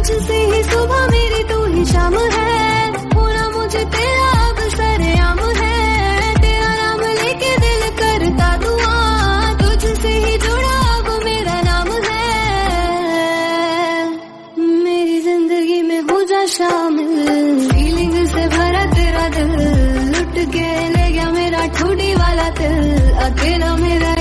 तुझसे ही सुबह मेरी तू ही शाम है, होना मुझे तेरा अब सरेआम है। तेरा नाम लेके दिल करता दुआ, तुझसे ही जुड़ा अब मेरा नाम है। मेरी जिंदगी में हो जा शामिल, फीलिंग से भरा तेरा दिल, लुट के ले गया मेरा ठुडी वाला दिल, अकेला मेरा